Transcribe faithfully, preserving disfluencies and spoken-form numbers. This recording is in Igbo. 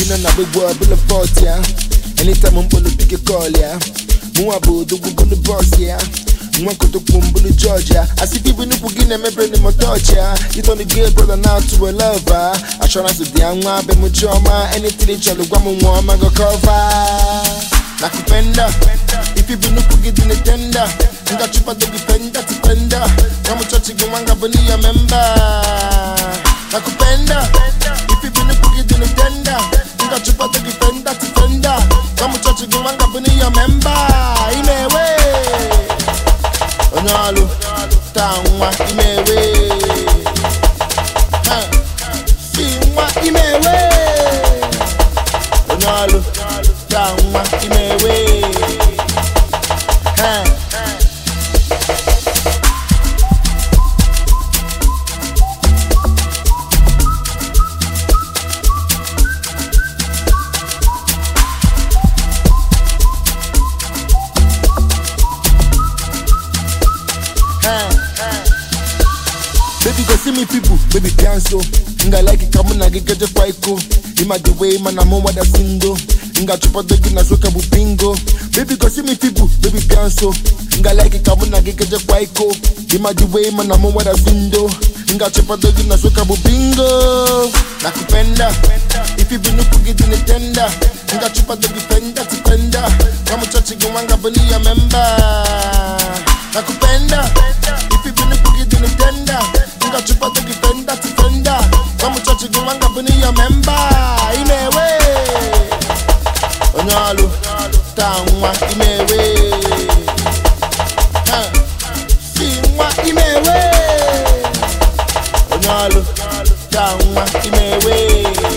know na big boy bull of forty, yeah. Anytime I'm gonna pick a call, yeah. Muabu do Google boss, yeah. Mwanko to Kumbulu Georgia. I see people who begin them brain in my touch, yeah. You turn the gay brother now to a lover. Assurance with the young one, be mujoma. Anything they try to go on, I go cover. Nakupenda, if you been up get in the tender. Nga chupa do defender, defender. Kamu chachi go wanga bani ya member. Nakupenda, if you been up get in the tender. Nga chupa do defender, defender. Kamu chachi go wanga bani ya member. Imewe. Onyalu, tangwa, imewe. Singwa, imewe. Onyalu, tangwa, imewe. Baby go see me people, baby pianso. Nga like it, come on, I get the faiko. Ima the way, man, I'm on what I single. Nga chupa dogi na soka bu bingo. Baby go see me people, baby pianso. Nga like it, come on, I get the faiko. Ima the way, man, I'm on what I single. Nga chupa dogi na soka bu bingo. Nakupenda, if you been up get in the tender. Nga chupa dogi fenda, defender. Kamu chachi go wanga bani ya member. Nakupenda, if you been up get in the tender. Nga chupa to defender, defender. Kamu chachi go wanga bani ya member. Imewe. Onyalu, tangwa, imewe. Singwa, imewe. Onyalu, tangwa, imewe.